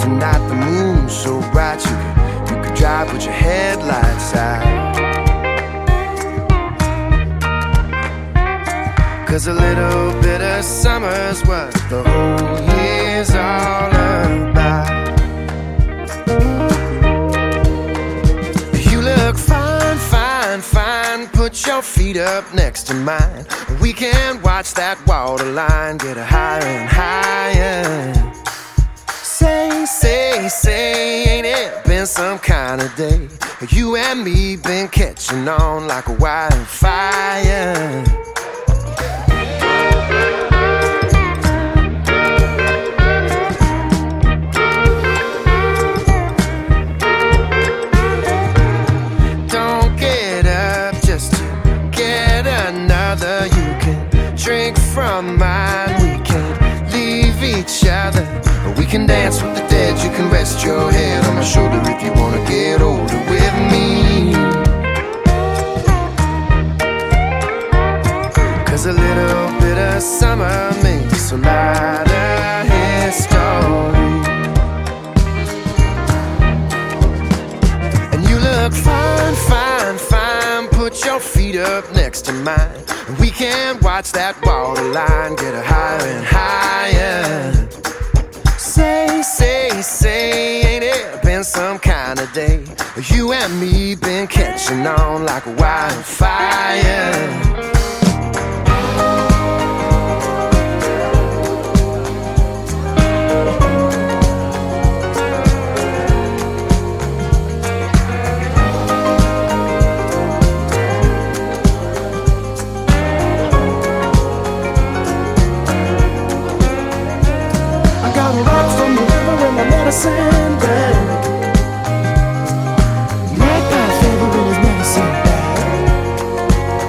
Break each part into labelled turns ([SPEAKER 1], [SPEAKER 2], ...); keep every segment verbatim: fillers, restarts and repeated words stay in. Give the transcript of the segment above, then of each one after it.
[SPEAKER 1] night the moon's so bright you could, you could drive with your headlights out. Cause a little bit of summer's what the whole year's all about. You look fine, fine, fine. Put your feet up next to mine. We can watch that waterline get higher and higher. Say, say, say, ain't it been some kind of day? You and me been catching on like a wildfire. Don't get up just to get another. You can drink from mine. We can't leave each other. We can dance with the dead. You can rest your head on my shoulder if you wanna get older with me. Cause a little bit of summer makes a lot of history. And you look fine, fine, fine. Put your feet up next to mine. We can watch that waterline get higher and higher. Say, say, say, ain't it been some kind of day? You and me been catching on like a wildfire. Medicine bag. Make my favorite is medicine bag.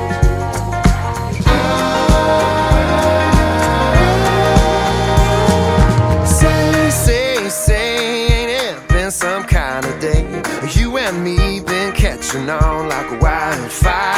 [SPEAKER 1] Say, say, say, ain't it been some kind of day? You and me been catching on like a wildfire.